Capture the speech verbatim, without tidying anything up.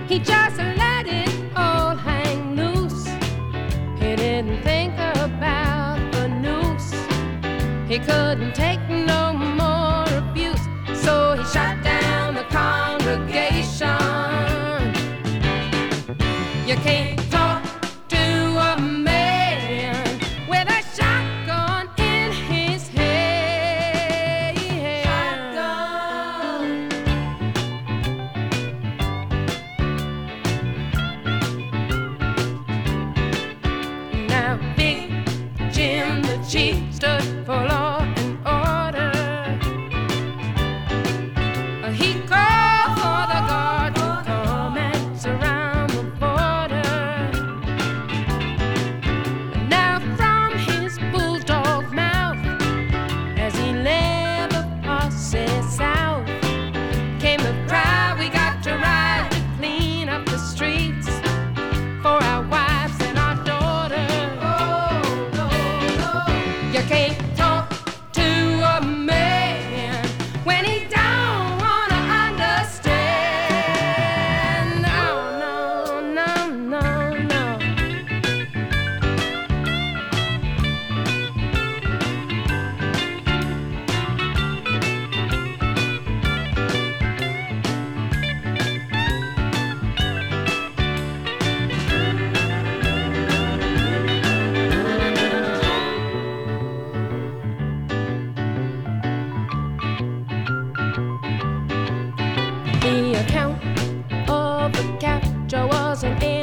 He just let it all hang loose. He didn't think about the noose. He couldn't take no more abuse, so he shot down the congregation. You can't talk to a man with a shotgun in his head. Shotgun. Now Big Jim the Chief stood for law and order. He called for the guard to come and surround the border. Now from his bulldog mouth, as he led the posse south, came the cry, we got to ride to clean up the streets for our wives and our daughters. Oh, no, no. You can't talk to a man when he don't wanna understand. No, no, no, no, no. The account of the capture was an